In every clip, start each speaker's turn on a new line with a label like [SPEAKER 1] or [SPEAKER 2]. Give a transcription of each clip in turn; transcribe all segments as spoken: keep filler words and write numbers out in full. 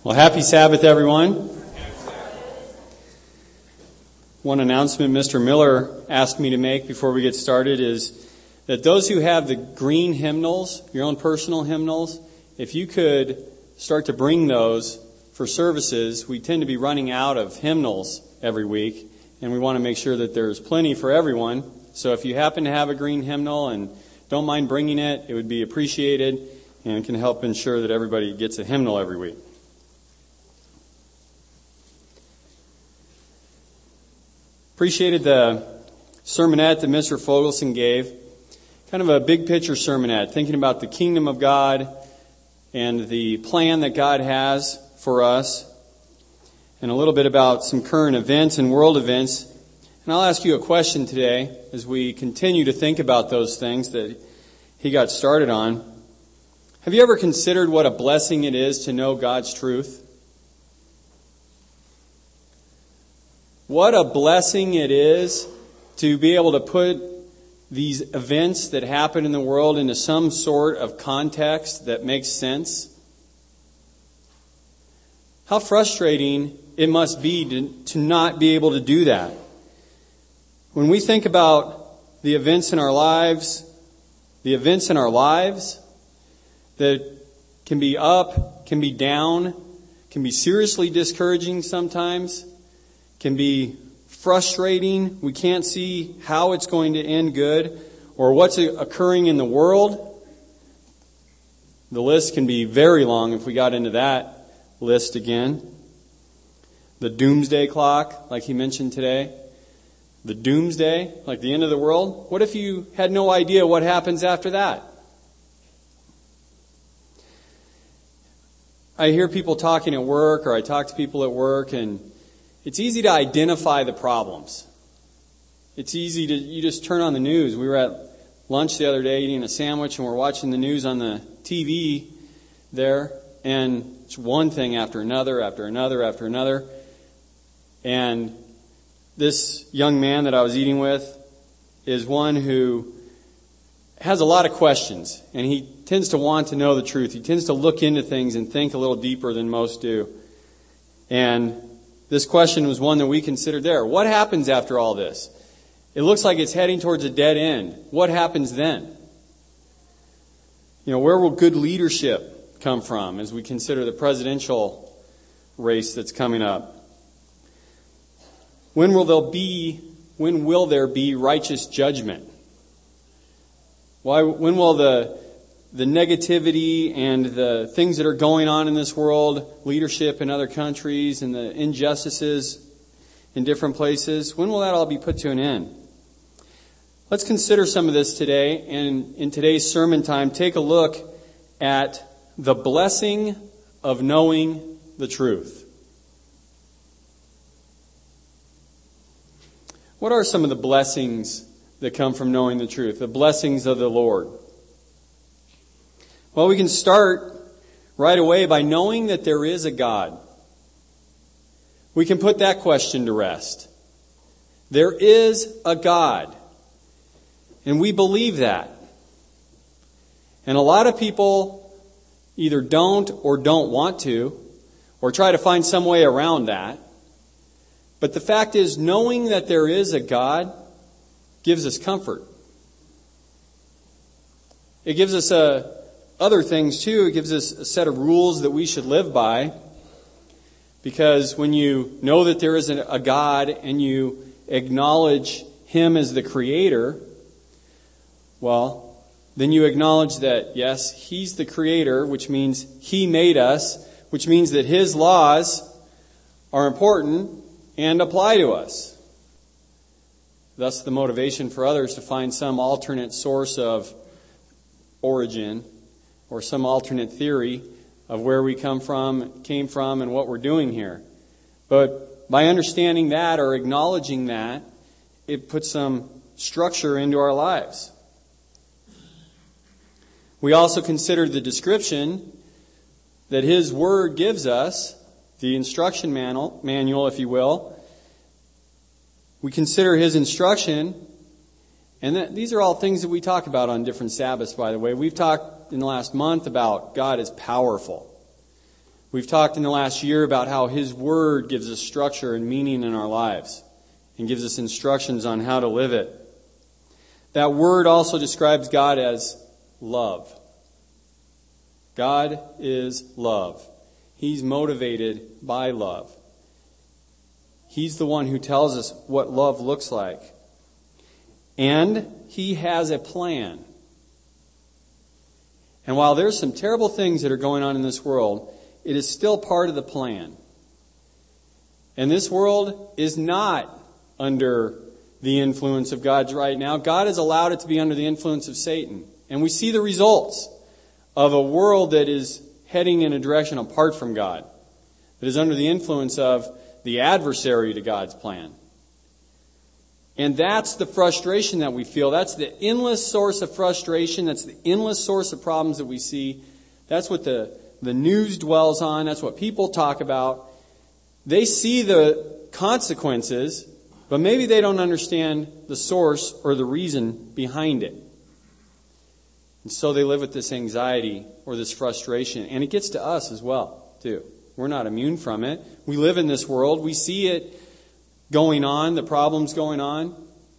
[SPEAKER 1] Well, happy Sabbath, everyone. One announcement Mister Miller asked me to make before we get started is that those who have the green hymnals, your own personal hymnals, if you could start to bring those for services. We tend to be running out of hymnals every week, and we want to make sure that there's plenty for everyone. So if you happen to have a green hymnal and don't mind bringing it, it would be appreciated and can help ensure that everybody gets a hymnal every week. Appreciated the sermonette that Mister Fogelson gave. Kind of a big picture sermonette, thinking about the kingdom of God and the plan that God has for us, and a little bit about some current events and world events. And I'll ask you a question today as we continue to think about those things that he got started on. Have you ever considered what a blessing it is to know God's truth? What a blessing it is to be able to put these events that happen in the world into some sort of context that makes sense. How frustrating it must be to, to not be able to do that. When we think about the events in our lives, the events in our lives that can be up, can be down, can be seriously discouraging sometimes, can be frustrating. We can't see how it's going to end good or what's occurring in the world. The list can be very long if we got into that list again. The doomsday clock, like he mentioned today. The doomsday, like the end of the world. What if you had no idea what happens after that? I hear people talking at work, or I talk to people at work, and it's easy to identify the problems. It's easy to, you just turn on the news. We were at lunch the other day eating a sandwich, and we're watching the news on the T V there, and it's one thing after another, after another, after another. And this young man that I was eating with is one who has a lot of questions, and he tends to want to know the truth. He tends to look into things and think a little deeper than most do. And this question was one that we considered there. What happens after all this? It looks like it's heading towards a dead end. What happens then? You know, where will good leadership come from as we consider the presidential race that's coming up? When will there be, when will there be righteous judgment? Why, when will the, the negativity and the things that are going on in this world, leadership in other countries and the injustices in different places, when will that all be put to an end? Let's consider some of this today, and in today's sermon time, take a look at the blessing of knowing the truth. What are some of the blessings that come from knowing the truth? The blessings of the Lord. Well, we can start right away by knowing that there is a God. We can put that question to rest. There is a God. And we believe that. And a lot of people either don't or don't want to, or try to find some way around that. But the fact is, knowing that there is a God gives us comfort. It gives us a other things too. It gives us a set of rules that we should live by. Because when you know that there is a God and you acknowledge Him as the Creator, well, then you acknowledge that, yes, He's the Creator, which means He made us, which means that His laws are important and apply to us. Thus the motivation for others to find some alternate source of origin or some alternate theory of where we come from, came from, and what we're doing here. But by understanding that or acknowledging that, it puts some structure into our lives. We also consider the description that His Word gives us, the instruction manual, manual, if you will. We consider His instruction, and that, these are all things that we talk about on different Sabbaths, by the way. We've talked in the last month about God is powerful. We've talked in the last year about how His Word gives us structure and meaning in our lives and gives us instructions on how to live it. That word also describes God as love. God is love. He's motivated by love. He's the one who tells us what love looks like. And He has a plan. And while there's some terrible things that are going on in this world, it is still part of the plan. And this world is not under the influence of God right now. God has allowed it to be under the influence of Satan. And we see the results of a world that is heading in a direction apart from God, that is under the influence of the adversary to God's plan. And that's the frustration that we feel. That's the endless source of frustration. That's the endless source of problems that we see. That's what the, the news dwells on. That's what people talk about. They see the consequences, but maybe they don't understand the source or the reason behind it. And so they live with this anxiety or this frustration. And it gets to us as well, too. We're not immune from it. We live in this world. We see it going on, the problems going on.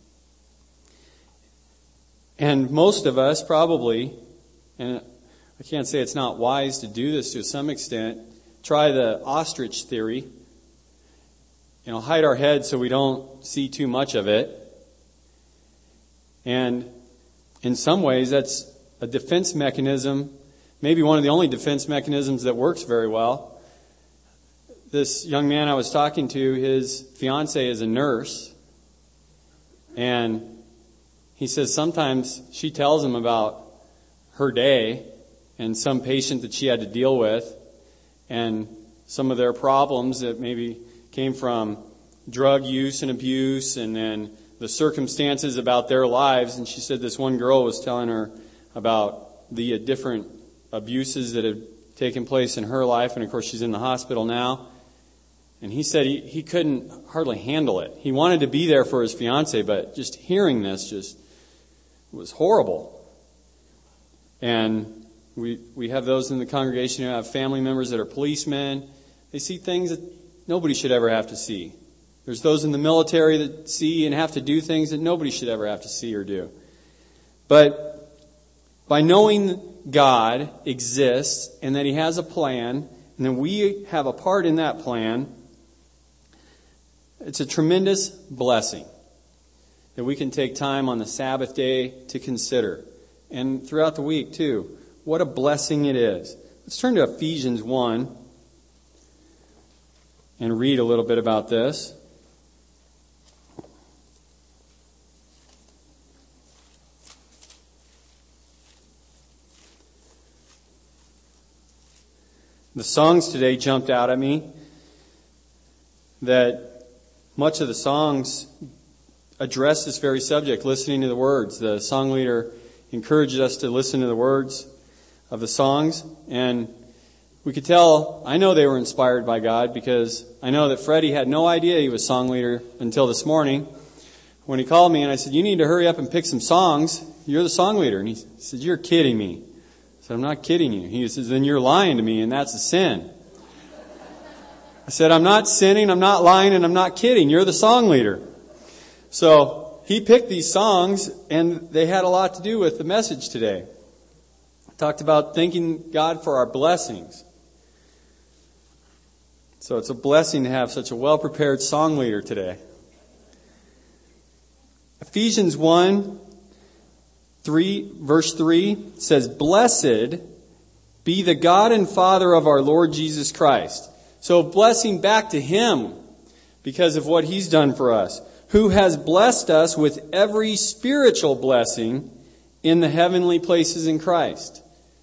[SPEAKER 1] And most of us probably, and I can't say it's not wise to do this to some extent, try the ostrich theory. You know, hide our heads so we don't see too much of it. And in some ways, that's a defense mechanism, maybe one of the only defense mechanisms that works very well. This young man I was talking to, his fiance is a nurse. And he says sometimes she tells him about her day and some patient that she had to deal with and some of their problems that maybe came from drug use and abuse and then the circumstances about their lives. And she said this one girl was telling her about the different abuses that had taken place in her life. And of course, she's in the hospital now. And he said he, he couldn't hardly handle it. He wanted to be there for his fiance, but just hearing this just was horrible. And we we have those in the congregation who have family members that are policemen. They see things that nobody should ever have to see. There's those in the military that see and have to do things that nobody should ever have to see or do. But by knowing God exists and that He has a plan, and that we have a part in that plan, it's a tremendous blessing that we can take time on the Sabbath day to consider. And throughout the week, too. What a blessing it is. Let's turn to Ephesians one and read a little bit about this. The songs today jumped out at me that much of the songs address this very subject, listening to the words. The song leader encouraged us to listen to the words of the songs, and we could tell, I know they were inspired by God, because I know that Freddie had no idea he was song leader until this morning when he called me and I said, you need to hurry up and pick some songs. You're the song leader. And he said, you're kidding me. I said, I'm not kidding you. He says, then you're lying to me, and that's a sin. I said, I'm not sinning, I'm not lying, and I'm not kidding. You're the song leader. So he picked these songs, and they had a lot to do with the message today. I talked about thanking God for our blessings. So it's a blessing to have such a well-prepared song leader today. Ephesians one, three, verse three says, blessed be the God and Father of our Lord Jesus Christ. So blessing back to Him because of what He's done for us, who has blessed us with every spiritual blessing in the heavenly places in Christ.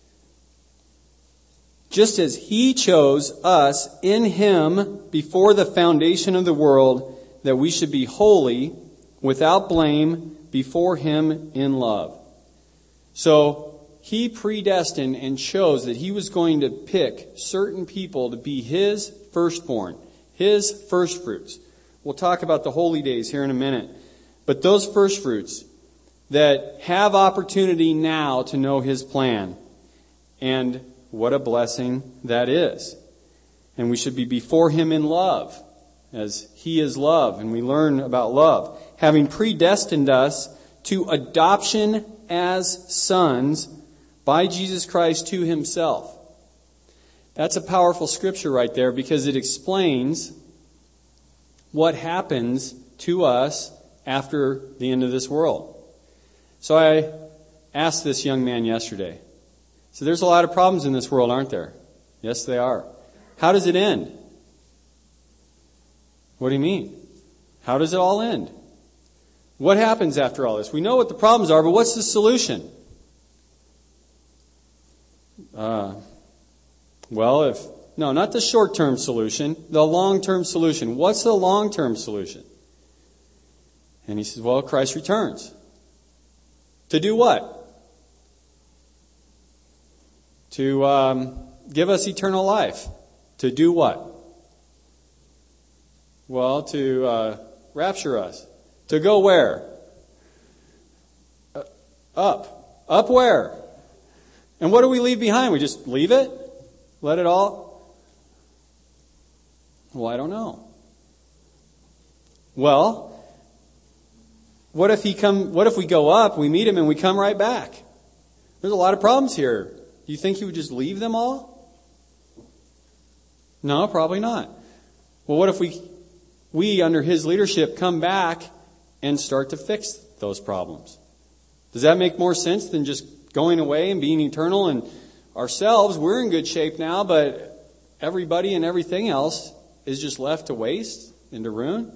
[SPEAKER 1] Just as He chose us in Him before the foundation of the world, that we should be holy, without blame, before Him in love. So He predestined and chose that He was going to pick certain people to be His firstborn, His firstfruits. We'll talk about the holy days here in a minute. But those firstfruits that have opportunity now to know His plan. And what a blessing that is. And we should be before Him in love, as He is love, and we learn about love. Having predestined us to adoption as sons by Jesus Christ to Himself. That's a powerful scripture right there, because it explains what happens to us after the end of this world. So I asked this young man yesterday. So there's a lot of problems in this world, aren't there? Yes, they are. How does it end? What do you mean? How does it all end? What happens after all this? We know what the problems are, but what's the solution? Uh, well, if no, not the short-term solution, the long-term solution. What's the long-term solution? And he says, well, Christ returns. To do what? To um, give us eternal life. To do what? Well, to uh, rapture us. To go where? Uh, up. Up where? And what do we leave behind? We just leave it? Let it all? Well, I don't know. Well, what if he come? What if we go up, we meet Him, and we come right back? There's a lot of problems here. Do you think He would just leave them all? No, probably not. Well, what if we, we under His leadership, come back and start to fix those problems? Does that make more sense than just going away and being eternal? And ourselves, we're in good shape now, but everybody and everything else is just left to waste and to ruin?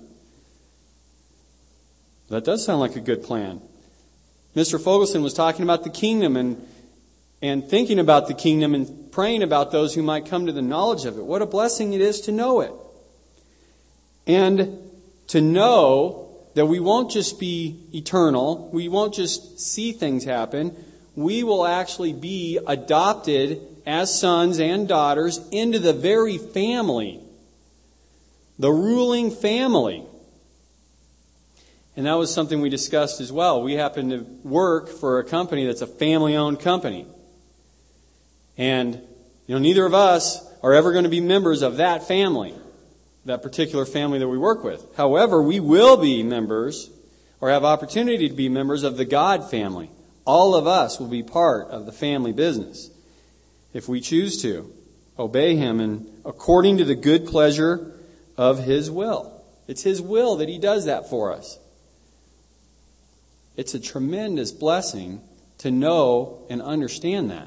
[SPEAKER 1] That does sound like a good plan. Mister Fogelson was talking about the kingdom and and thinking about the kingdom and praying about those who might come to the knowledge of it. What a blessing it is to know it. And to know that we won't just be eternal, we won't just see things happen, we will actually be adopted as sons and daughters into the very family, the ruling family. And that was something we discussed as well. We happen to work for a company that's a family-owned company. And, you know, neither of us are ever going to be members of that family, that particular family that we work with. However, we will be members, or have opportunity to be members of the God family. All of us will be part of the family business if we choose to obey Him and according to the good pleasure of His will. It's His will that He does that for us. It's a tremendous blessing to know and understand that.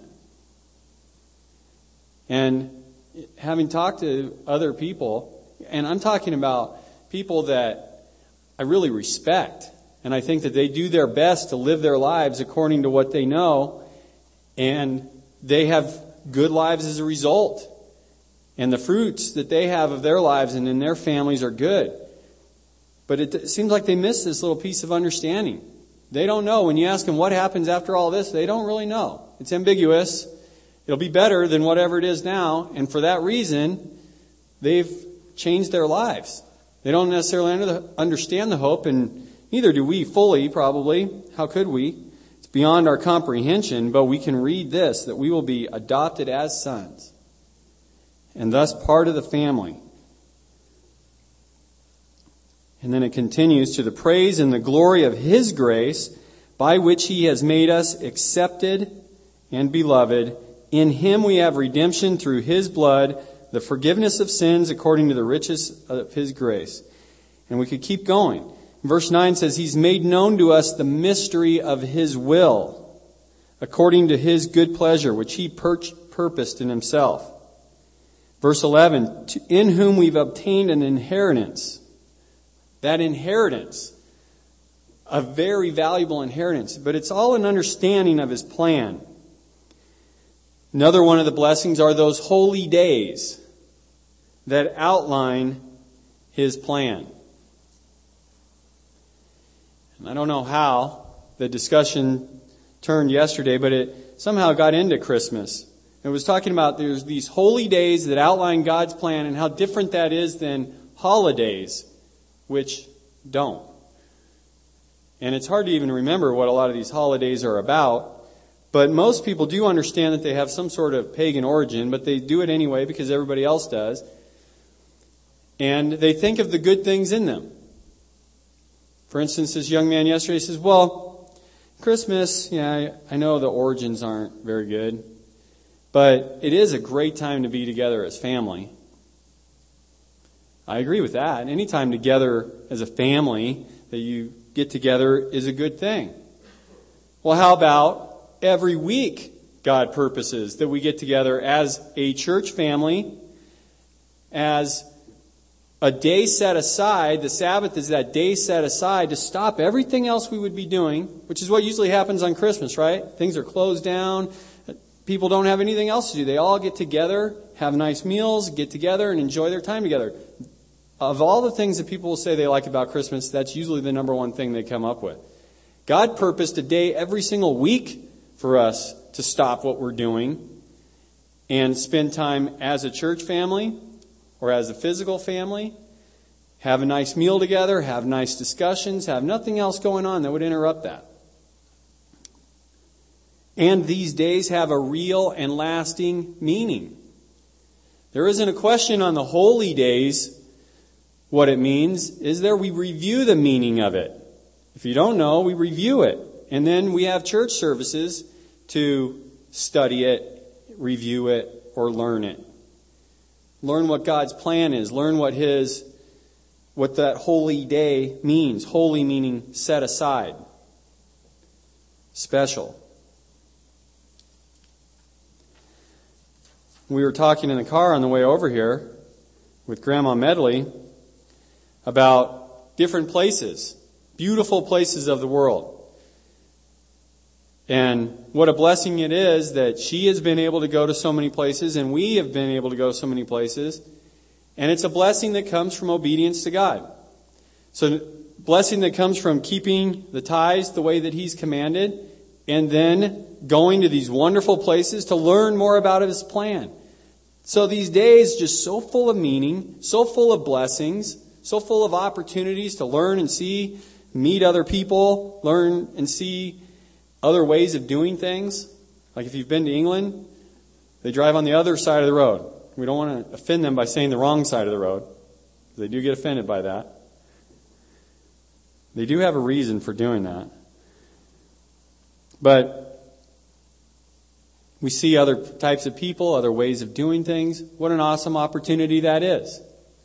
[SPEAKER 1] And having talked to other people, and I'm talking about people that I really respect, and I think that they do their best to live their lives according to what they know, and they have good lives as a result. And the fruits that they have of their lives and in their families are good. But it seems like they miss this little piece of understanding. They don't know. When you ask them what happens after all this, they don't really know. It's ambiguous. It'll be better than whatever it is now. And for that reason, they've changed their lives. They don't necessarily understand the hope, and neither do we fully, probably. How could we? It's beyond our comprehension, but we can read this, that we will be adopted as sons, and thus part of the family. And then it continues, to the praise and the glory of His grace, by which He has made us accepted and beloved. In Him we have redemption through His blood, the forgiveness of sins according to the riches of His grace. And we could keep going. Verse nine says, He's made known to us the mystery of His will, according to His good pleasure, which He pur- purposed in Himself. Verse eleven, in whom we've obtained an inheritance. That inheritance, a very valuable inheritance, but it's all an understanding of His plan. Another one of the blessings are those holy days that outline His plan. And I don't know how the discussion turned yesterday, but it somehow got into Christmas. It was talking about there's these holy days that outline God's plan and how different that is than holidays, which don't. And it's hard to even remember what a lot of these holidays are about. But most people do understand that they have some sort of pagan origin, but they do it anyway because everybody else does. and they think of the good things in them. For instance, this young man yesterday says, well, Christmas, yeah, I know the origins aren't very good, but it is a great time to be together as family. I agree with that. Any time together as a family that you get together is a good thing. Well, how about every week God purposes that we get together as a church family, as a day set aside. The Sabbath is that day set aside to stop everything else we would be doing, which is what usually happens on Christmas, right? Things are closed down. People don't have anything else to do. They all get together, have nice meals, get together, and enjoy their time together. Of all the things that people will say they like about Christmas, that's usually the number one thing they come up with. God purposed a day every single week for us to stop what we're doing and spend time as a church family or as a physical family, have a nice meal together, have nice discussions, have nothing else going on that would interrupt that. And these days have a real and lasting meaning. There isn't a question on the holy days what it means. Is there? We review the meaning of it. If you don't know, we review it. And then we have church services to study it, review it, or learn it. Learn what God's plan is. Learn what His, what that holy day means. Holy meaning set aside. Special. We were talking in the car on the way over here with Grandma Medley about different places, beautiful places of the world. And what a blessing it is that she has been able to go to so many places and we have been able to go so many places. And it's a blessing that comes from obedience to God. So, blessing that comes from keeping the tithes the way that He's commanded and then going to these wonderful places to learn more about His plan. So these days just so full of meaning, so full of blessings, so full of opportunities to learn and see, meet other people, learn and see other ways of doing things. Like if you've been to England, they drive on the other side of the road. We don't want to offend them by saying the wrong side of the road. They do get offended by that. They do have a reason for doing that. But we see other types of people, other ways of doing things. What an awesome opportunity that is.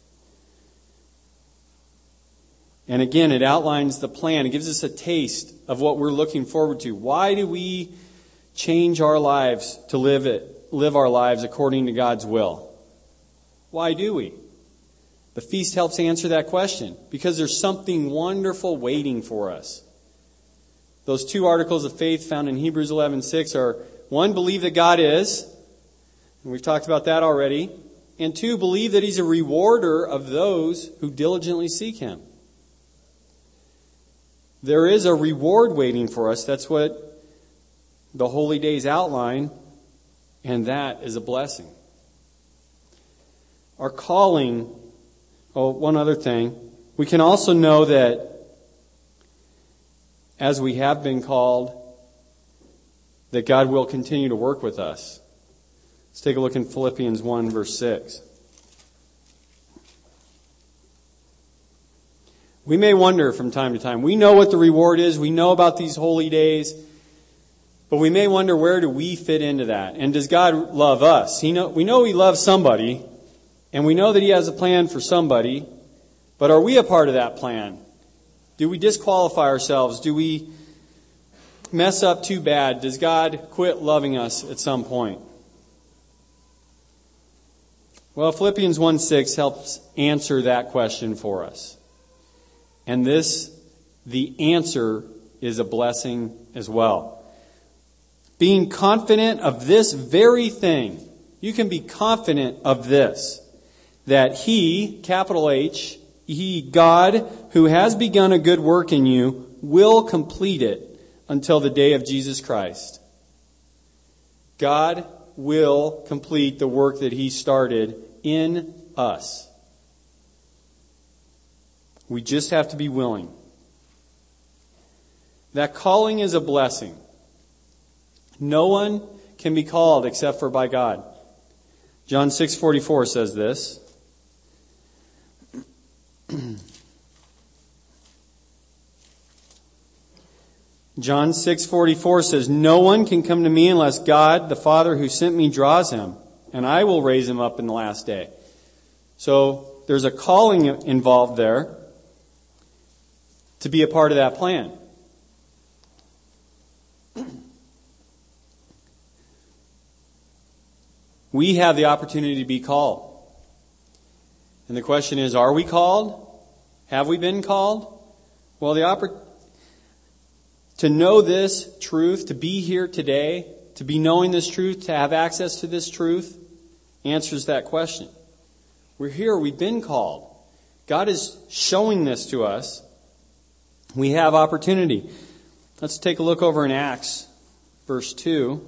[SPEAKER 1] And again, it outlines the plan. It gives us a taste of what we're looking forward to. Why do we change our lives to live it, live our lives according to God's will? Why do we? The feast helps answer that question because there's something wonderful waiting for us. Those two articles of faith found in Hebrews eleven six are, one, believe that God is, and we've talked about that already, and two, believe that He's a rewarder of those who diligently seek Him. There is a reward waiting for us. That's what the holy days outline, and that is a blessing. Our calling, oh, one other thing, we can also know that as we have been called, that God will continue to work with us. Let's take a look in Philippians one, verse six. We may wonder from time to time. We know what the reward is. We know about these holy days. But we may wonder, where do we fit into that? And does God love us? He know, we know He loves somebody. And we know that He has a plan for somebody. But are we a part of that plan? Do we disqualify ourselves? Do we mess up too bad? Does God quit loving us at some point? Well, Philippians one six helps answer that question for us. And this, the answer, is a blessing as well. Being confident of this very thing. You can be confident of this. That He, capital H, He, God, who has begun a good work in you, will complete it until the day of Jesus Christ. God will complete the work that He started in us. We just have to be willing. That calling is a blessing. No one can be called except for by God. John six forty-four says this. John six forty-four says, "No one can come to me unless God, the Father who sent me, draws him, and I will raise him up in the last day." So there's a calling involved there to be a part of that plan. We have the opportunity to be called. And the question is, are we called? Have we been called? Well, the oppor- to know this truth, to be here today, to be knowing this truth, to have access to this truth, answers that question. We're here, we've been called. God is showing this to us. We have opportunity. Let's take a look over in Acts, verse two.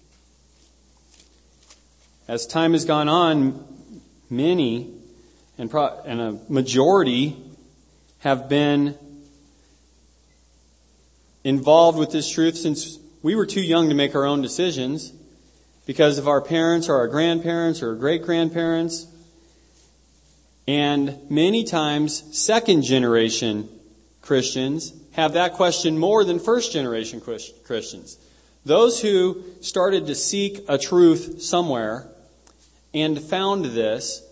[SPEAKER 1] As time has gone on, many and, pro- and a majority have been involved with this truth since we were too young to make our own decisions because of our parents or our grandparents or great-grandparents. And many times, second-generation Christians have that question more than first-generation Christians. Those who started to seek a truth somewhere and found this,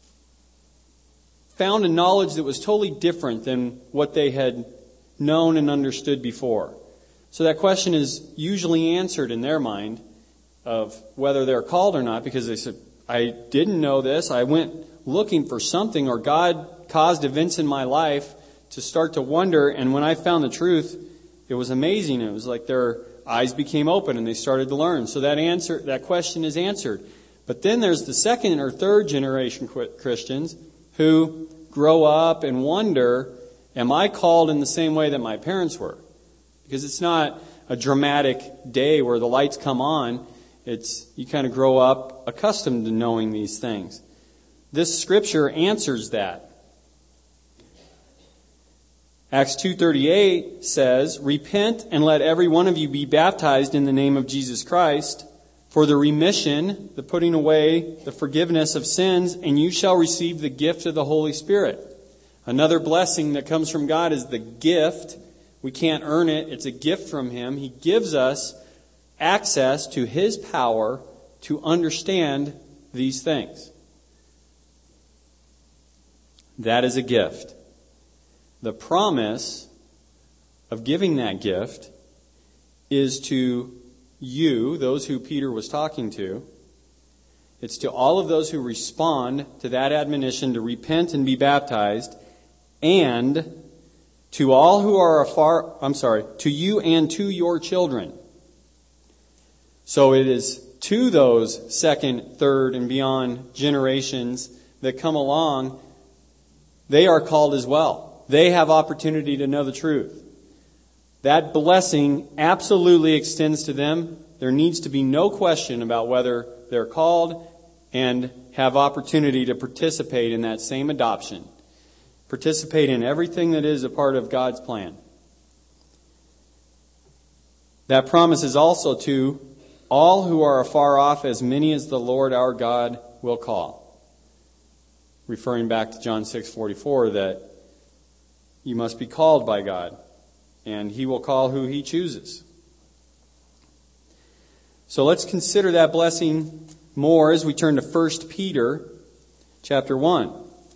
[SPEAKER 1] found a knowledge that was totally different than what they had known and understood before. So that question is usually answered in their mind of whether they're called or not, because they said, I didn't know this, I went looking for something, or God caused events in my life to start to wonder, and when I found the truth, it was amazing. It was like their eyes became open and they started to learn. So that answer, that question is answered. But then there's the second or third generation Christians who grow up and wonder, am I called in the same way that my parents were? Because it's not a dramatic day where the lights come on. It's, you kind of grow up accustomed to knowing these things. This scripture answers that. Acts two thirty-eight says, "Repent and let every one of you be baptized in the name of Jesus Christ for the remission, the putting away, the forgiveness of sins, and you shall receive the gift of the Holy Spirit." Another blessing that comes from God is the gift. We can't earn it. It's a gift from Him. He gives us access to His power to understand these things. That is a gift. The promise of giving that gift is to you, those who Peter was talking to. It's to all of those who respond to that admonition to repent and be baptized, and to all who are afar, I'm sorry, to you and to your children. So it is to those second, third, and beyond generations that come along, they are called as well. They have opportunity to know the truth. That blessing absolutely extends to them. There needs to be no question about whether they're called and have opportunity to participate in that same adoption. Participate in everything that is a part of God's plan. That promise is also to all who are afar off, as many as the Lord our God will call. Referring back to John six forty-four, that you must be called by God, and He will call who He chooses. So let's consider that blessing more as we turn to First Peter chapter one.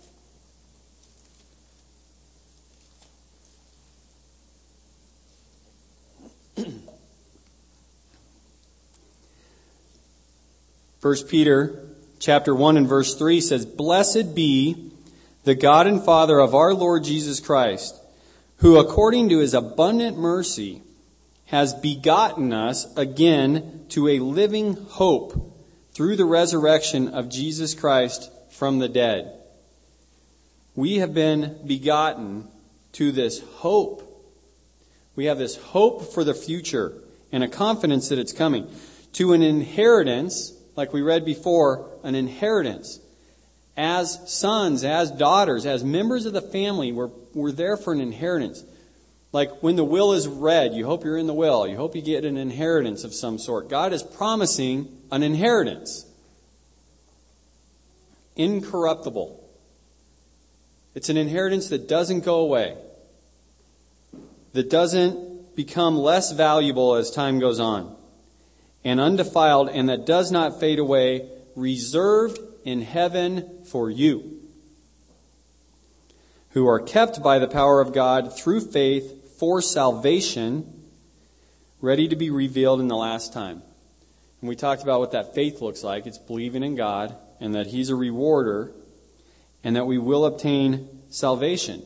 [SPEAKER 1] First Peter chapter one and verse three says, "Blessed be the God and Father of our Lord Jesus Christ, who according to His abundant mercy has begotten us again to a living hope through the resurrection of Jesus Christ from the dead." We have been begotten to this hope. We have this hope for the future and a confidence that it's coming. To an inheritance, like we read before, an inheritance. As sons, as daughters, as members of the family, we're, we're there for an inheritance. Like when the will is read, you hope you're in the will. You hope you get an inheritance of some sort. God is promising an inheritance. Incorruptible. It's an inheritance that doesn't go away, that doesn't become less valuable as time goes on, and undefiled, and that does not fade away, reserved in heaven for you, who are kept by the power of God through faith for salvation, ready to be revealed in the last time. And we talked about what that faith looks like. It's believing in God, and that He's a rewarder, and that we will obtain salvation.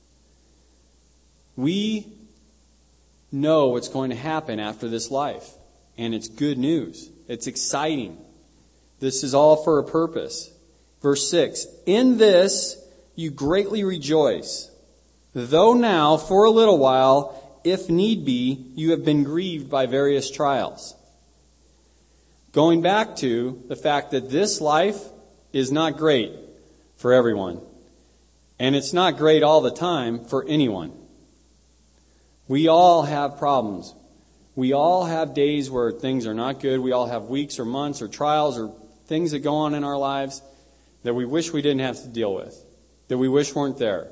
[SPEAKER 1] We know what's going to happen after this life, and it's good news. It's exciting. This is all for a purpose. Verse six, in this you greatly rejoice, though now for a little while, if need be, you have been grieved by various trials. Going back to the fact that this life is not great for everyone. And it's not great all the time for anyone. We all have problems. We all have days where things are not good. We all have weeks or months or trials or things that go on in our lives that we wish we didn't have to deal with, that we wish weren't there.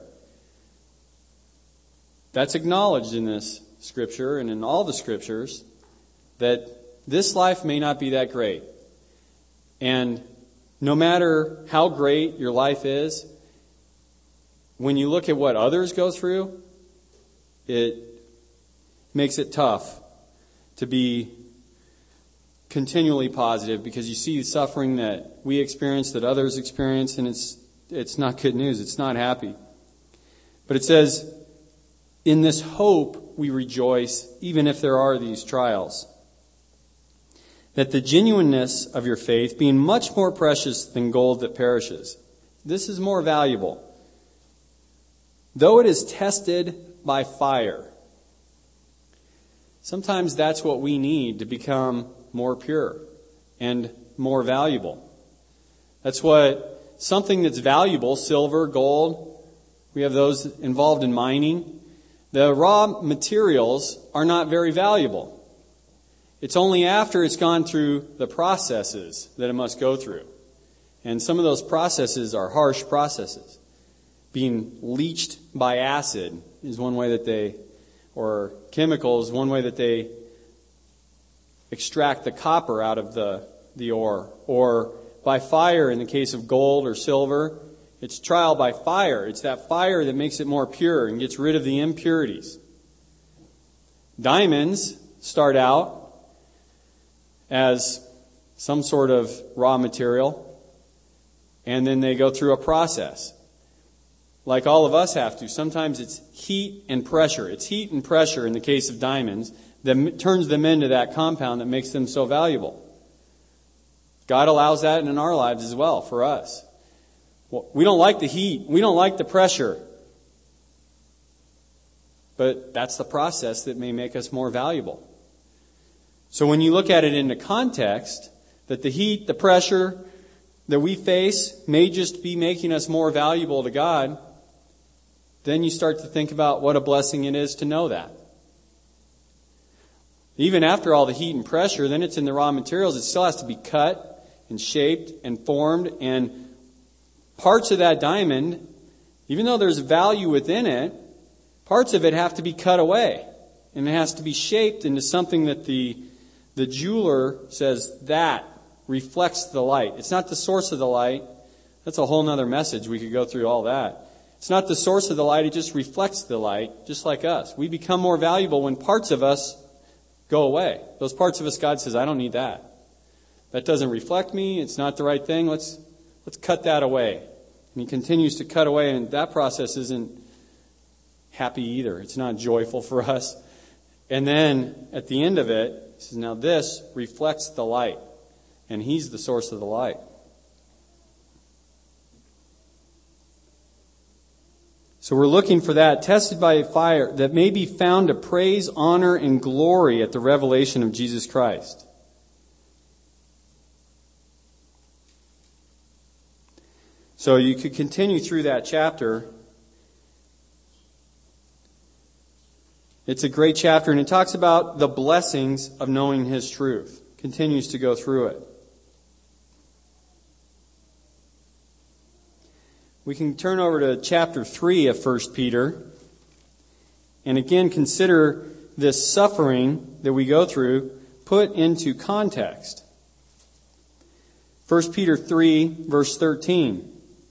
[SPEAKER 1] That's acknowledged in this scripture and in all the scriptures, that this life may not be that great. And no matter how great your life is, when you look at what others go through, it makes it tough to be continually positive, because you see the suffering that we experience, that others experience, and it's it's not good news. It's not happy. But it says, in this hope we rejoice, even if there are these trials, that the genuineness of your faith, being much more precious than gold that perishes. This is more valuable. Though it is tested by fire. Sometimes that's what we need to become more pure and more valuable. That's what something that's valuable, silver, gold, we have those involved in mining. The raw materials are not very valuable. It's only after it's gone through the processes that it must go through. And some of those processes are harsh processes. Being leached by acid is one way that they, or chemicals, one way that they extract the copper out of the, the ore. Or by fire in the case of gold or silver. It's trial by fire. It's that fire that makes it more pure and gets rid of the impurities. Diamonds start out as some sort of raw material, and then they go through a process. Like all of us have to. Sometimes it's heat and pressure. It's heat and pressure in the case of diamonds that turns them into that compound that makes them so valuable. God allows that in our lives as well for us. Well, we don't like the heat. We don't like the pressure. But that's the process that may make us more valuable. So when you look at it in the context, that the heat, the pressure that we face may just be making us more valuable to God, then you start to think about what a blessing it is to know that. Even after all the heat and pressure, then it's in the raw materials. It still has to be cut and shaped and formed. And parts of that diamond, even though there's value within it, parts of it have to be cut away. And it has to be shaped into something that the, the jeweler says that reflects the light. It's not the source of the light. That's a whole other message. We could go through all that. It's not the source of the light. It just reflects the light, just like us. We become more valuable when parts of us go away. Those parts of us, God says, I don't need that. That doesn't reflect me. It's not the right thing. Let's let's cut that away. And He continues to cut away, and that process isn't happy either. It's not joyful for us. And then at the end of it, He says, now this reflects the light. And He's the source of the light. So we're looking for that, tested by fire, that may be found to praise, honor, and glory at the revelation of Jesus Christ. So you could continue through that chapter. It's a great chapter, and it talks about the blessings of knowing His truth. Continues to go through it. We can turn over to chapter three of First Peter and again consider this suffering that we go through put into context. First Peter three, verse thirteen.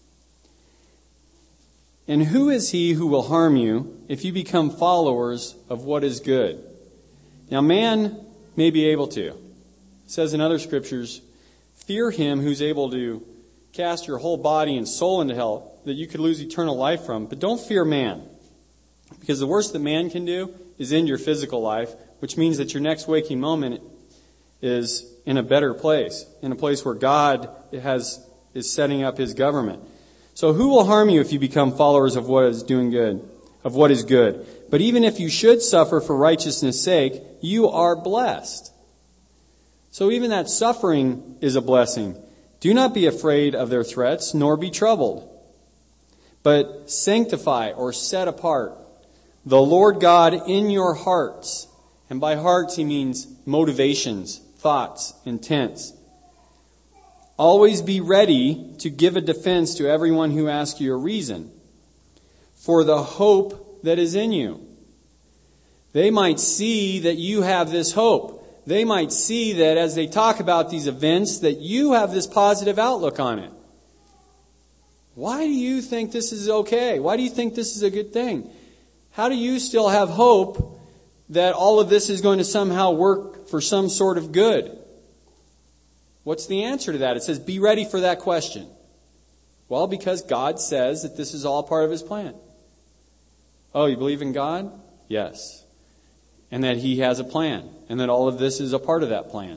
[SPEAKER 1] And who is he who will harm you if you become followers of what is good? Now man may be able to. It says in other scriptures, fear him who's able to cast your whole body and soul into hell, that you could lose eternal life from. But don't fear man. Because the worst that man can do is end your physical life, which means that your next waking moment is in a better place, in a place where God has is setting up his government. So who will harm you if you become followers of what is doing good, of what is good? But even if you should suffer for righteousness' sake, you are blessed. So even that suffering is a blessing. Do not be afraid of their threats, nor be troubled. But sanctify or set apart the Lord God in your hearts. And by hearts he means motivations, thoughts, intents. Always be ready to give a defense to everyone who asks you a reason for the hope that is in you. They might see that you have this hope. They might see that as they talk about these events, that you have this positive outlook on it. Why do you think this is okay? Why do you think this is a good thing? How do you still have hope that all of this is going to somehow work for some sort of good? What's the answer to that? It says, be ready for that question. Well, because God says that this is all part of his plan. Oh, you believe in God? Yes. And that he has a plan. And that all of this is a part of that plan.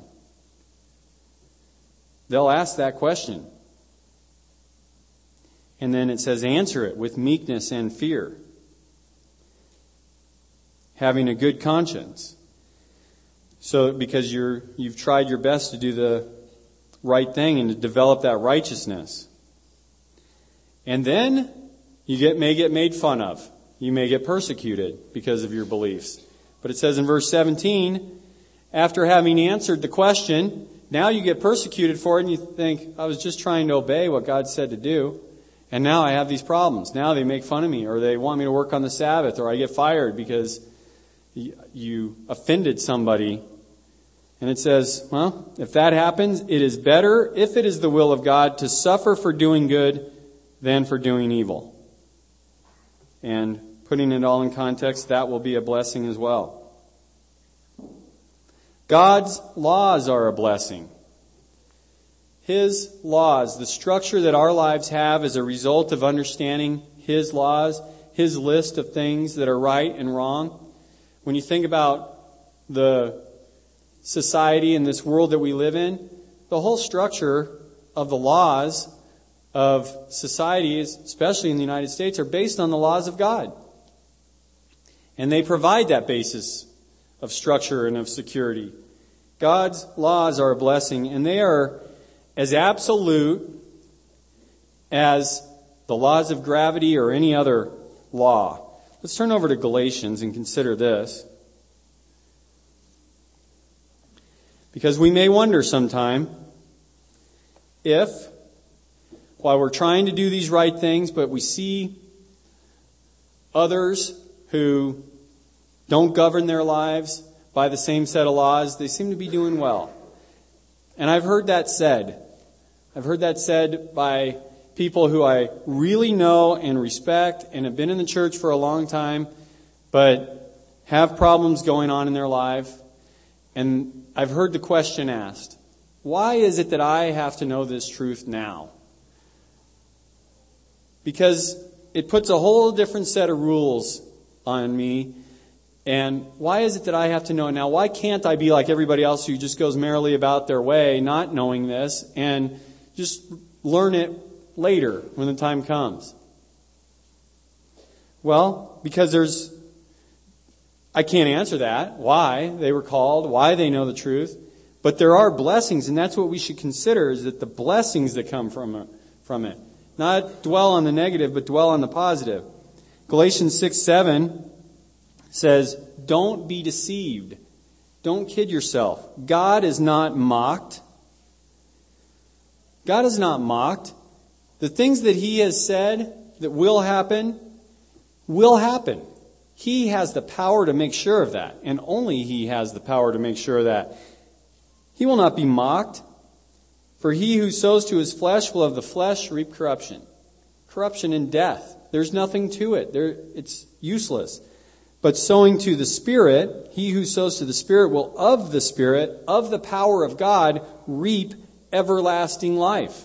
[SPEAKER 1] They'll ask that question. And then it says, answer it with meekness and fear. Having a good conscience. So, because you're, you've tried your best to do the right thing and to develop that righteousness. And then you get may get made fun of. You may get persecuted because of your beliefs. But it says in verse seventeen, after having answered the question, now you get persecuted for it and you think, I was just trying to obey what God said to do. And now I have these problems. Now they make fun of me, or they want me to work on the Sabbath, or I get fired because you offended somebody. And it says, well, if that happens, it is better, if it is the will of God, to suffer for doing good than for doing evil. And putting it all in context, that will be a blessing as well. God's laws are a blessing. His laws, the structure that our lives have as a result of understanding His laws, His list of things that are right and wrong. When you think about the society and this world that we live in, the whole structure of the laws of societies, especially in the United States, are based on the laws of God. And they provide that basis of structure and of security. God's laws are a blessing, and they are as absolute as the laws of gravity or any other law. Let's turn over to Galatians and consider this. Because we may wonder sometime if, while we're trying to do these right things, but we see others who don't govern their lives by the same set of laws, they seem to be doing well. And I've heard that said. I've heard that said by people who I really know and respect and have been in the church for a long time, but have problems going on in their life. And I've heard the question asked, why is it that I have to know this truth now? Because it puts a whole different set of rules on me. And why is it that I have to know it now? Why can't I be like everybody else who just goes merrily about their way, not knowing this, and just learn it later when the time comes? Well, because there's, I can't answer that, why they were called, why they know the truth. But there are blessings, and that's what we should consider, is that the blessings that come from it, from it. Not dwell on the negative, but dwell on the positive. Galatians six seven says, don't be deceived. Don't kid yourself. God is not mocked. God is not mocked. The things that He has said that will happen, will happen. He has the power to make sure of that, and only He has the power to make sure of that. He will not be mocked, for he who sows to his flesh will of the flesh reap corruption. Corruption and death. There's nothing to it. There, it's useless. But sowing to the Spirit, he who sows to the Spirit will of the Spirit, of the power of God, reap everlasting life.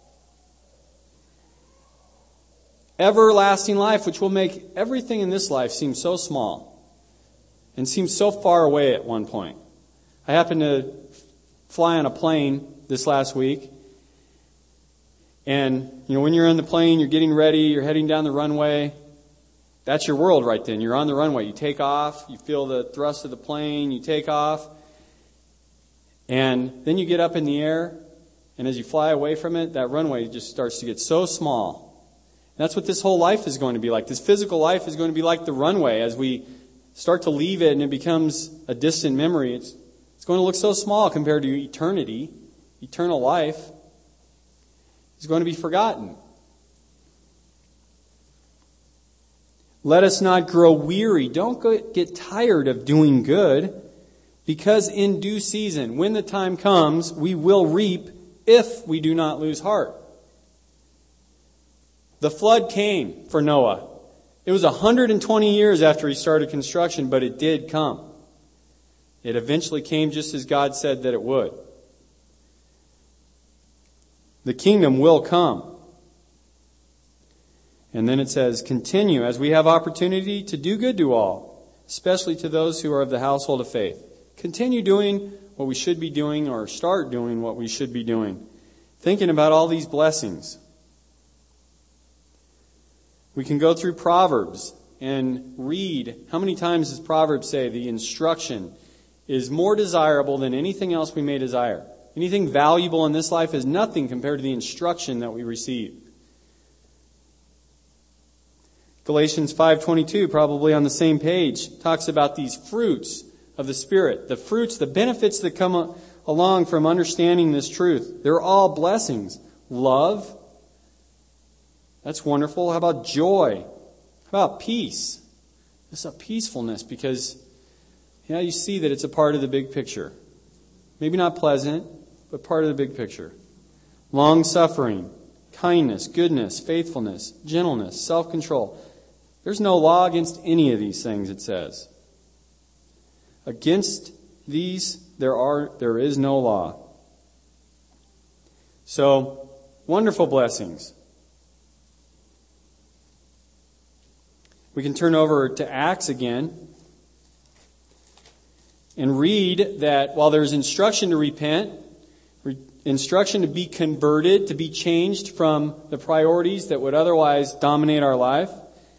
[SPEAKER 1] Everlasting life, which will make everything in this life seem so small and seem so far away at one point. I happened to fly on a plane this last week. And, you know, when you're on the plane, you're getting ready, you're heading down the runway. That's your world right then. You're on the runway. You take off. You feel the thrust of the plane. You take off. And then you get up in the air. And as you fly away from it, that runway just starts to get so small. And that's what this whole life is going to be like. This physical life is going to be like the runway. As we start to leave it and it becomes a distant memory, it's, it's going to look so small compared to eternity. Eternal life is going to be forgotten. Let us not grow weary. Don't get tired of doing good, because in due season, when the time comes, we will reap if we do not lose heart. The flood came for Noah. It was one hundred twenty years after he started construction, but it did come. It eventually came just as God said that it would. The kingdom will come. And then it says, continue as we have opportunity to do good to all, especially to those who are of the household of faith. Continue doing what we should be doing, or start doing what we should be doing. Thinking about all these blessings. We can go through Proverbs and read. How many times does Proverbs say the instruction is more desirable than anything else we may desire? Anything valuable in this life is nothing compared to the instruction that we receive. Galatians five twenty-two, probably on the same page, talks about these fruits of the Spirit. The fruits, the benefits that come along from understanding this truth. They're all blessings. Love. That's wonderful. How about joy? How about peace? It's a peacefulness because, you know, you see that it's a part of the big picture. Maybe not pleasant, but part of the big picture. Long-suffering, kindness, goodness, faithfulness, gentleness, self-control. There's no law against any of these things, it says. Against these, there are there is no law. So, wonderful blessings. We can turn over to Acts again and read that while there's instruction to repent, instruction to be converted, to be changed from the priorities that would otherwise dominate our life.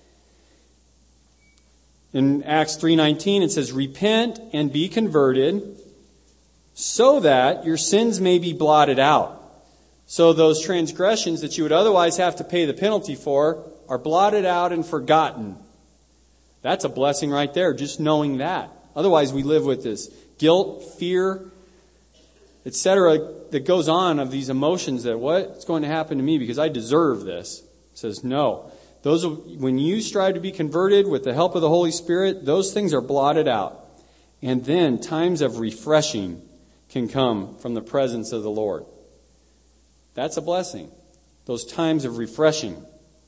[SPEAKER 1] In Acts three nineteen it says, repent and be converted so that your sins may be blotted out. So those transgressions that you would otherwise have to pay the penalty for are blotted out and forgotten. That's a blessing right there, just knowing that. Otherwise we live with this guilt, fear, et cetera that goes on of these emotions that what's going to happen to me because I deserve this. It says no. Those when you strive to be converted with the help of the Holy Spirit, those things are blotted out. And then times of refreshing can come from the presence of the Lord. That's a blessing. Those times of refreshing.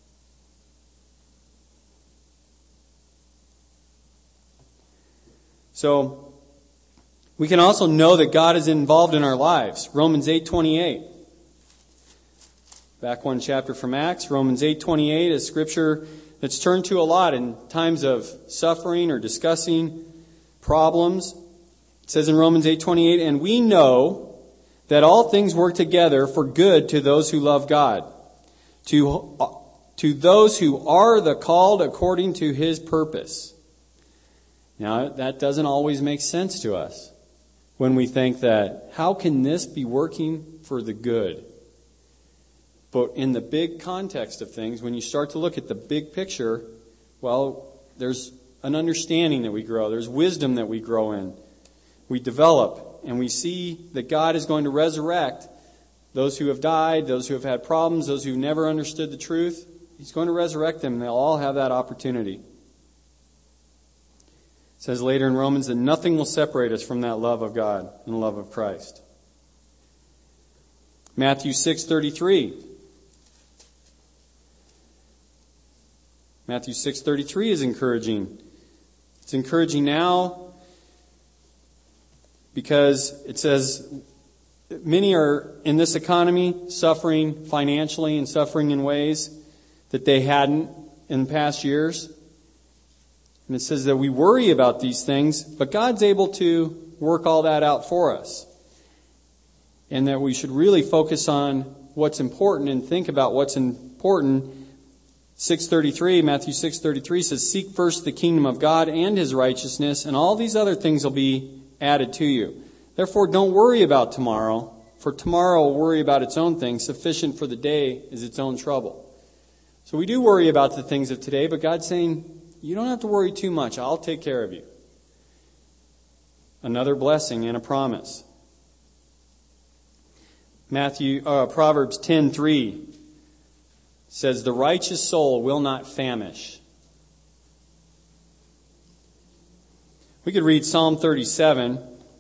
[SPEAKER 1] So we can also know that God is involved in our lives. Romans eight twenty-eight. Back one chapter from Acts, Romans eight twenty-eight, a scripture that's turned to a lot in times of suffering or discussing problems. It says in Romans eight twenty-eight, and we know that all things work together for good to those who love God, to, to those who are the called according to His purpose. Now, that doesn't always make sense to us when we think that, how can this be working for the good? But in the big context of things, when you start to look at the big picture, well, there's an understanding that we grow. There's wisdom that we grow in. We develop, and we see that God is going to resurrect those who have died, those who have had problems, those who never understood the truth. He's going to resurrect them, and they'll all have that opportunity. It says later in Romans that nothing will separate us from that love of God and the love of Christ. Matthew six thirty-three. Matthew six thirty-three is encouraging. It's encouraging now because it says many are in this economy suffering financially and suffering in ways that they hadn't in past years. And it says that we worry about these things, but God's able to work all that out for us. And that we should really focus on what's important and think about what's important. six thirty-three, Matthew six thirty-three says, "Seek first the kingdom of God and His righteousness, and all these other things will be added to you. Therefore, don't worry about tomorrow, for tomorrow will worry about its own things. Sufficient for the day is its own trouble." So we do worry about the things of today, but God's saying, you don't have to worry too much. I'll take care of you. Another blessing and a promise. Matthew, uh, Proverbs ten three says, "The righteous soul will not famish." We could read Psalm thirty-seven.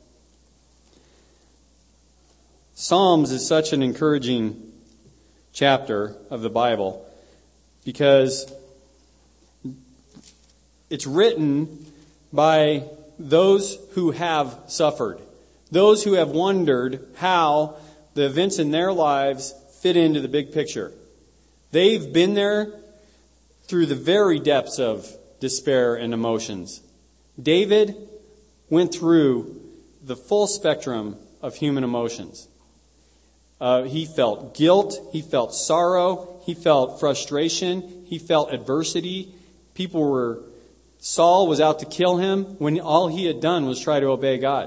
[SPEAKER 1] Psalms is such an encouraging chapter of the Bible because it's written by those who have suffered, those who have wondered how the events in their lives fit into the big picture. They've been there through the very depths of despair and emotions. David went through the full spectrum of human emotions. Uh, he felt guilt, he felt sorrow, he felt frustration, he felt adversity. People were, Saul was out to kill him when all he had done was try to obey God.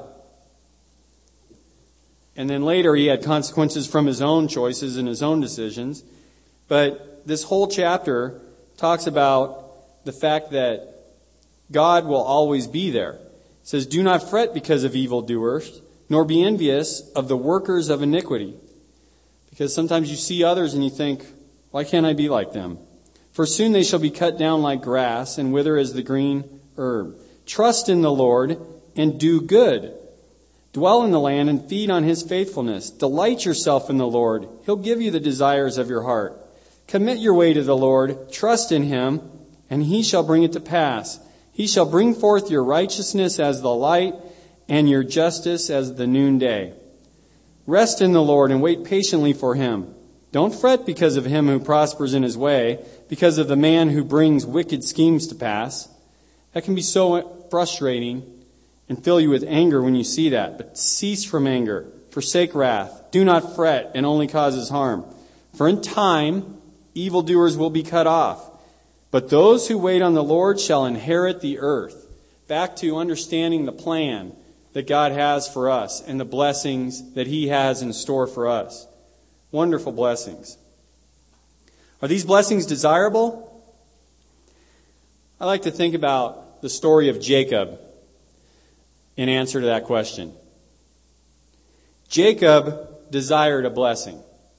[SPEAKER 1] And then later he had consequences from his own choices and his own decisions. But this whole chapter talks about the fact that God will always be there. It says, "Do not fret because of evildoers, nor be envious of the workers of iniquity." Because sometimes you see others and you think, why can't I be like them? "For soon they shall be cut down like grass and wither as the green herb. Trust in the Lord and do good. Dwell in the land and feed on His faithfulness. Delight yourself in the Lord. He'll give you the desires of your heart. Commit your way to the Lord. Trust in Him, and He shall bring it to pass. He shall bring forth your righteousness as the light and your justice as the noonday. Rest in the Lord and wait patiently for Him. Don't fret because of him who prospers in his way, because of the man who brings wicked schemes to pass." That can be so frustrating and fill you with anger when you see that. But cease from anger. Forsake wrath. Do not fret, and only causes harm. For in time, evildoers will be cut off. But those who wait on the Lord shall inherit the earth. Back to understanding the plan that God has for us and the blessings that He has in store for us. Wonderful blessings. Are these blessings desirable? I like to think about the story of Jacob in answer to that question. Jacob desired a blessing.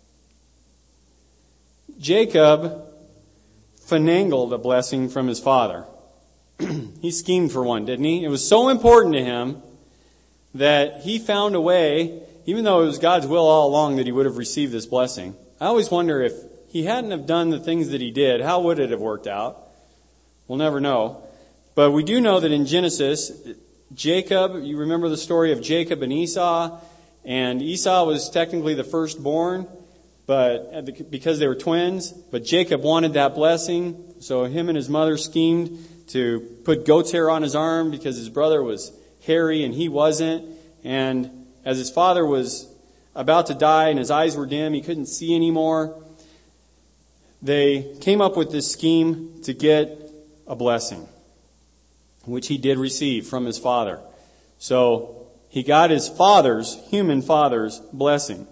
[SPEAKER 1] Jacob finagled a blessing from his father. He schemed for one, didn't he? It was so important to him that he found a way, even though it was God's will all along that he would have received this blessing. I always wonder if he hadn't have done the things that he did, how would it have worked out? We'll never know. But we do know that in Genesis, Jacob, you remember the story of Jacob and Esau, and Esau was technically the firstborn, but because they were twins, but Jacob wanted that blessing, so him and his mother schemed to put goat's hair on his arm because his brother was hairy and he wasn't. And as his father was about to die and his eyes were dim, he couldn't see anymore, they came up with this scheme to get a blessing, which he did receive from his father. So he got his father's, human father's, blessing.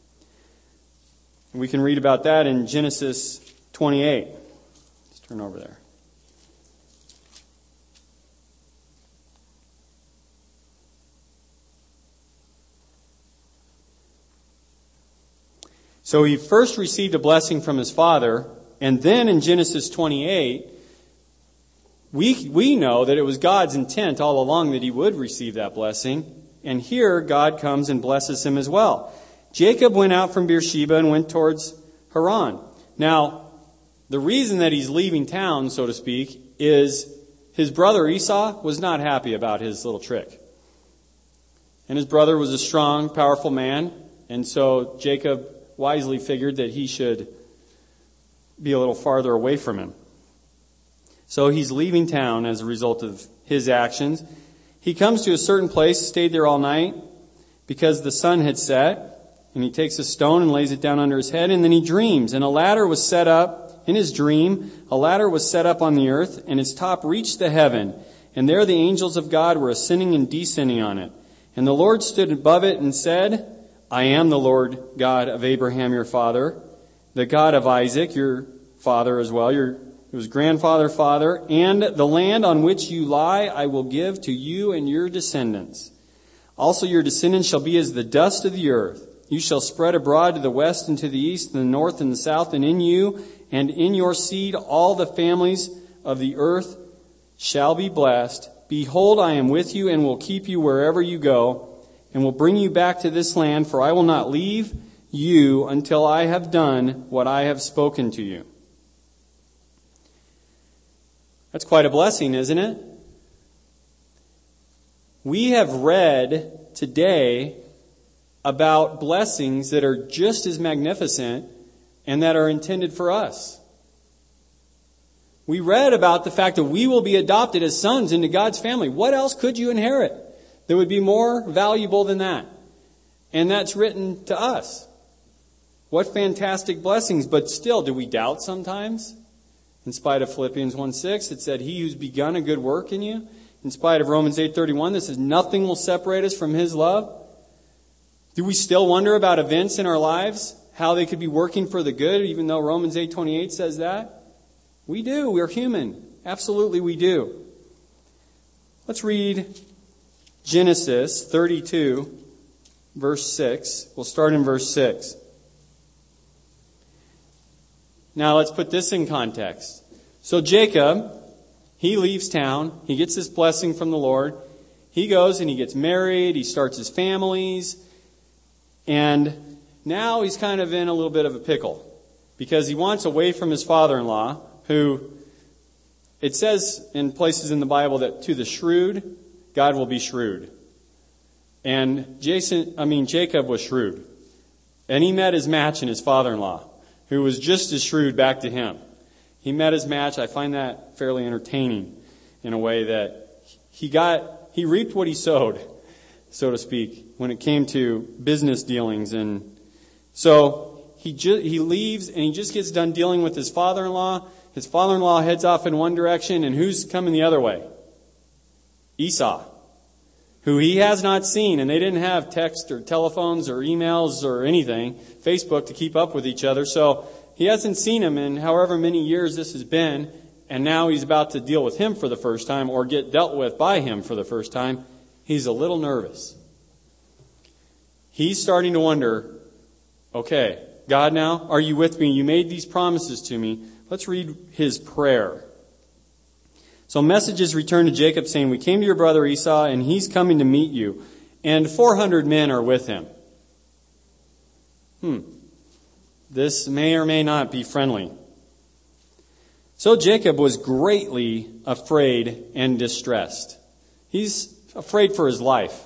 [SPEAKER 1] We can read about that in Genesis twenty-eight. Let's turn over there. So he first received a blessing from his father, and then in Genesis twenty-eight, we, we know that it was God's intent all along that he would receive that blessing. And here God comes and blesses him as well. Jacob went out from Beersheba and went towards Haran. Now, the reason that he's leaving town, so to speak, is his brother Esau was not happy about his little trick. And his brother was a strong, powerful man, and so Jacob wisely figured that he should be a little farther away from him. So he's leaving town as a result of his actions. He comes to a certain place, stayed there all night because the sun had set, and he takes a stone and lays it down under his head, and then he dreams, and a ladder was set up in his dream. A ladder was set up on the earth, and its top reached the heaven, and there the angels of God were ascending and descending on it. And the Lord stood above it and said, I am the Lord God of Abraham your father, the God of Isaac your father as well, your his grandfather, father, and the land on which you lie I will give to you and your descendants. Also your descendants shall be as the dust of the earth. You shall spread abroad to the west and to the east and the north and the south, and in you and in your seed all the families of the earth shall be blessed. Behold, I am with you and will keep you wherever you go, and will bring you back to this land, for I will not leave you until I have done what I have spoken to you. That's quite a blessing, isn't it? We have read today about blessings that are just as magnificent and that are intended for us. We read about the fact that we will be adopted as sons into God's family. What else could you inherit that would be more valuable than that? And that's written to us. What fantastic blessings. But still, do we doubt sometimes? In spite of Philippians one six, it said, He who's begun a good work in you. In spite of Romans eight thirty-one, that says, nothing will separate us from His love. Do we still wonder about events in our lives? How they could be working for the good, even though Romans eight twenty-eight says that? We do. We're human. Absolutely we do. Let's read Genesis thirty-two, verse six. We'll start in verse six. Now let's put this in context. So Jacob, he leaves town. He gets this blessing from the Lord. He goes and he gets married. He starts his families. And now he's kind of in a little bit of a pickle because he wants away from his father-in-law, who it says in places in the Bible that to the shrewd, God will be shrewd. And Jason, I mean Jacob was shrewd. And he met his match in his father-in-law, who was just as shrewd back to him. He met his match. I find that fairly entertaining in a way that he got, he reaped what he sowed, so to speak, when it came to business dealings. And so he ju- he leaves and he just gets done dealing with his father-in-law. His father-in-law heads off in one direction, and who's coming the other way? Esau, who he has not seen, and they didn't have text or telephones or emails or anything, Facebook to keep up with each other. So he hasn't seen him in however many years this has been, and now he's about to deal with him for the first time or get dealt with by him for the first time. He's a little nervous. He's starting to wonder, okay, God now, are you with me? You made these promises to me. Let's read his prayer. So messages returned to Jacob saying, we came to your brother Esau, and he's coming to meet you, and four hundred men are with him. Hmm. This may or may not be friendly. So Jacob was greatly afraid and distressed. He's afraid for his life.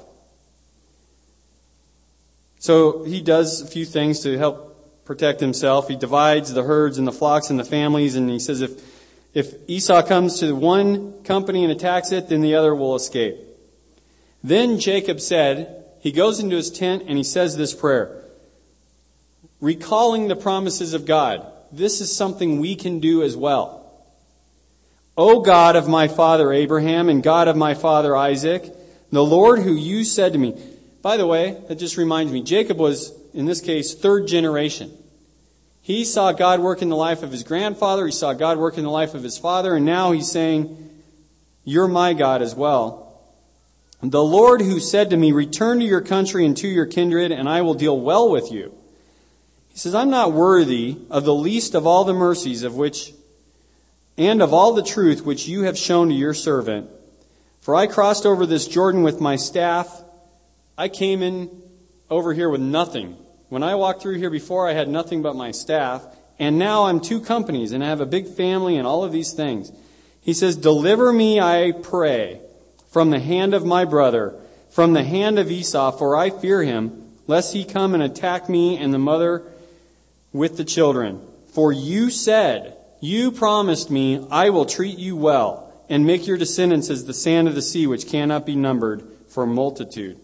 [SPEAKER 1] So he does a few things to help protect himself. He divides the herds and the flocks and the families, and he says if If Esau comes to one company and attacks it, then the other will escape. Then Jacob said, he goes into his tent and he says this prayer, recalling the promises of God. This is something we can do as well. O God of my father Abraham and God of my father Isaac, the Lord who you said to me. By the way, that just reminds me, Jacob was, in this case, third generation. He saw God work in the life of his grandfather. He saw God work in the life of his father. And now he's saying, you're my God as well. The Lord who said to me, return to your country and to your kindred, and I will deal well with you. He says, I'm not worthy of the least of all the mercies of which, and of all the truth which you have shown to your servant. For I crossed over this Jordan with my staff. I came in over here with nothing. When I walked through here before, I had nothing but my staff. And now I'm two companies, and I have a big family and all of these things. He says, deliver me, I pray, from the hand of my brother, from the hand of Esau, for I fear him, lest he come and attack me and the mother with the children. For you said, you promised me, I will treat you well, and make your descendants as the sand of the sea, which cannot be numbered for multitude.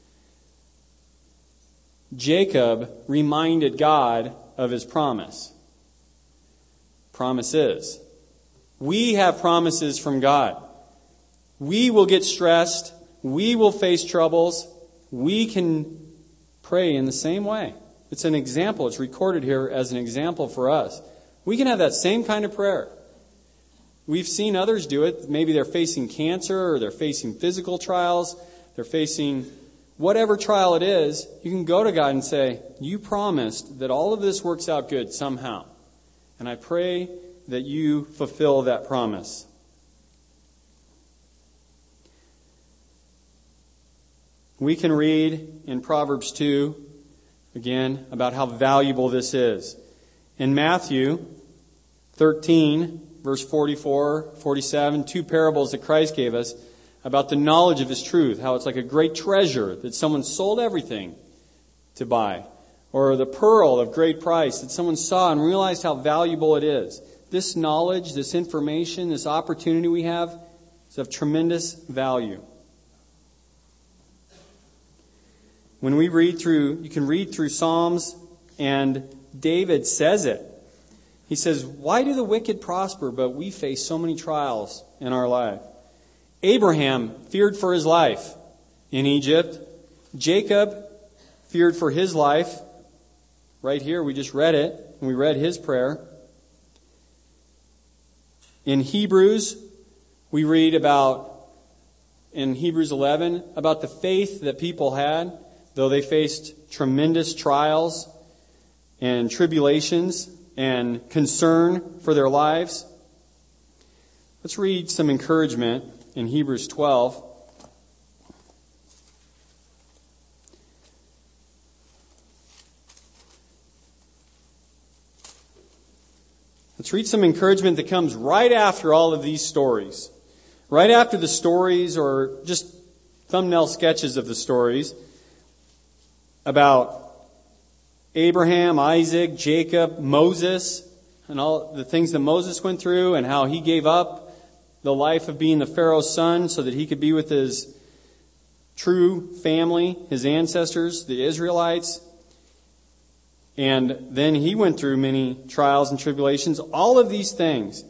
[SPEAKER 1] Jacob reminded God of his promise. Promises. We have promises from God. We will get stressed. We will face troubles. We can pray in the same way. It's an example. It's recorded here as an example for us. We can have that same kind of prayer. We've seen others do it. Maybe they're facing cancer or they're facing physical trials. They're facing whatever trial it is. You can go to God and say, you promised that all of this works out good somehow. And I pray that you fulfill that promise. We can read in Proverbs two, again, about how valuable this is. In Matthew thirteen, verse forty-four, forty-seven, two parables that Christ gave us about the knowledge of His truth, how it's like a great treasure that someone sold everything to buy, or the pearl of great price that someone saw and realized how valuable it is. This knowledge, this information, this opportunity we have is of tremendous value. When we read through, you can read through Psalms, and David says it. He says, why do the wicked prosper, but we face so many trials in our life? Abraham feared for his life in Egypt. Jacob feared for his life. Right here, we just read it, and we read his prayer. In Hebrews, we read about, in Hebrews eleven, about the faith that people had, though they faced tremendous trials and tribulations and concern for their lives. Let's read some encouragement in Hebrews twelve. Let's read some encouragement that comes right after all of these stories. Right after the stories, or just thumbnail sketches of the stories, about Abraham, Isaac, Jacob, Moses, and all the things that Moses went through, and how he gave up the life of being the Pharaoh's son so that he could be with his true family, his ancestors, the Israelites. And then he went through many trials and tribulations. All of these things.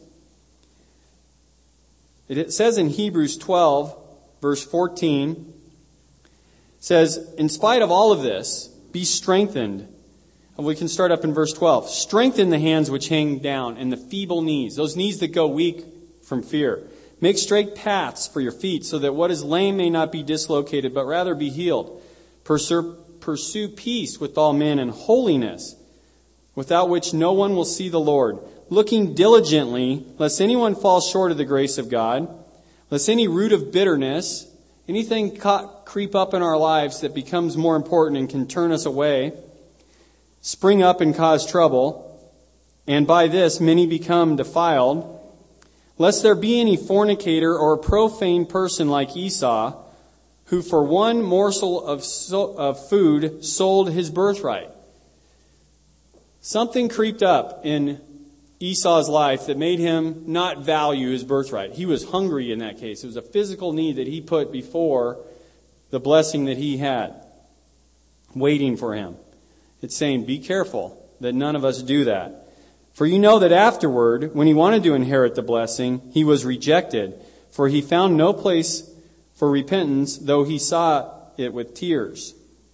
[SPEAKER 1] It says in Hebrews twelve, verse fourteen, says, in spite of all of this, be strengthened. And we can start up in verse twelve. Strengthen the hands which hang down and the feeble knees, those knees that go weak from fear. Make straight paths for your feet so that what is lame may not be dislocated, but rather be healed. Pursue, pursue peace with all men and holiness, without which no one will see the Lord. Looking diligently, lest anyone fall short of the grace of God, lest any root of bitterness, anything creep up in our lives that becomes more important and can turn us away, spring up and cause trouble, and by this many become defiled, lest there be any fornicator or profane person like Esau, who for one morsel of, so, of food sold his birthright. Something creeped up in Esau's life that made him not value his birthright. He was hungry in that case. It was a physical need that he put before the blessing that he had waiting for him. It's saying, be careful that none of us do that. For you know that afterward, when he wanted to inherit the blessing, he was rejected, for he found no place for repentance, though he sought it with tears.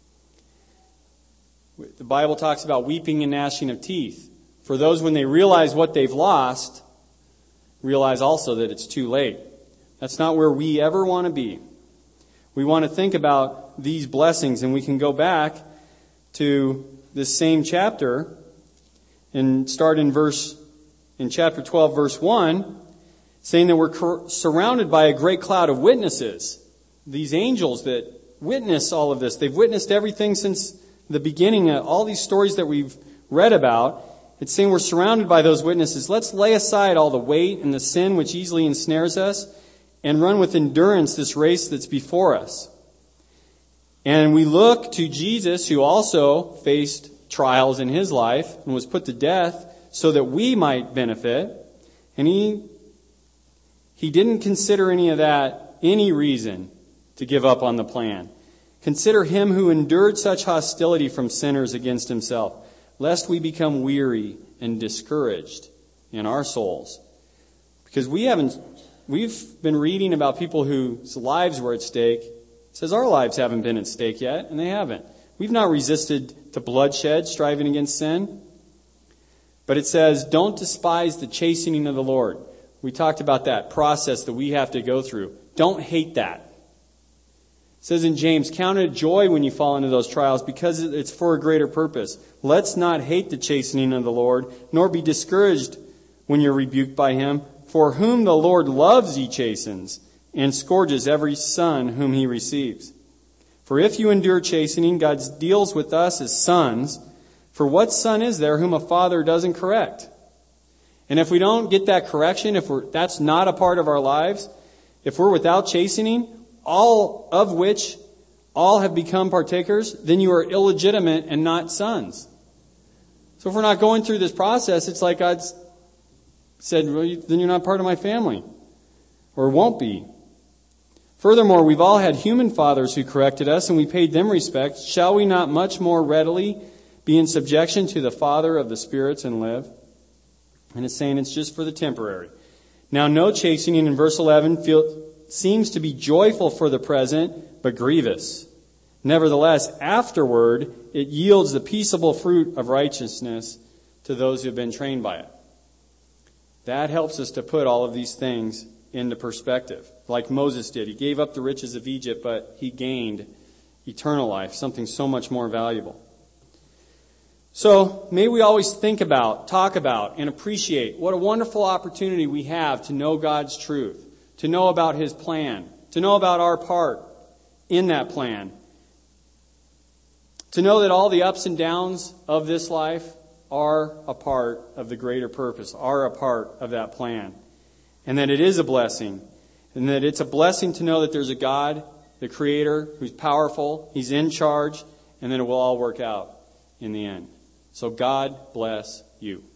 [SPEAKER 1] The Bible talks about weeping and gnashing of teeth. For those, when they realize what they've lost, realize also that it's too late. That's not where we ever want to be. We want to think about these blessings, and we can go back to this same chapter and start in verse, in chapter twelve, verse one, saying that we're surrounded by a great cloud of witnesses. These angels that witness all of this. They've witnessed everything since the beginning, uh, all these stories that we've read about. It's saying we're surrounded by those witnesses. Let's lay aside all the weight and the sin which easily ensnares us and run with endurance this race that's before us. And we look to Jesus, who also faced trials in his life and was put to death so that we might benefit. And he, he didn't consider any of that any reason to give up on the plan. Consider him who endured such hostility from sinners against himself, lest we become weary and discouraged in our souls. Because we haven't, we've been reading about people whose lives were at stake. It says our lives haven't been at stake yet, and they haven't. We've not resisted to bloodshed, striving against sin. But it says, don't despise the chastening of the Lord. We talked about that process that we have to go through. Don't hate that. It says in James, count it joy when you fall into those trials because it's for a greater purpose. Let's not hate the chastening of the Lord, nor be discouraged when you're rebuked by him. For whom the Lord loves he chastens, and scourges every son whom he receives. For if you endure chastening, God deals with us as sons. For what son is there whom a father doesn't correct? And if we don't get that correction, if we're, that's not a part of our lives, if we're without chastening, all of which all have become partakers, then you are illegitimate and not sons. So if we're not going through this process, it's like God's said, well, then you're not part of my family, or won't be. Furthermore, we've all had human fathers who corrected us, and we paid them respect. Shall we not much more readily be in subjection to the Father of the spirits and live? And it's saying it's just for the temporary. Now, no chastening in verse eleven feel, seems to be joyful for the present, but grievous. Nevertheless, afterward, it yields the peaceable fruit of righteousness to those who have been trained by it. That helps us to put all of these things into perspective, like Moses did. He gave up the riches of Egypt, but he gained eternal life, something so much more valuable. So, may we always think about, talk about, and appreciate what a wonderful opportunity we have to know God's truth, to know about his plan, to know about our part in that plan, to know that all the ups and downs of this life are a part of the greater purpose, are a part of that plan, and that it is a blessing, and that it's a blessing to know that there's a God, the Creator, who's powerful, he's in charge, and that it will all work out in the end. So God bless you.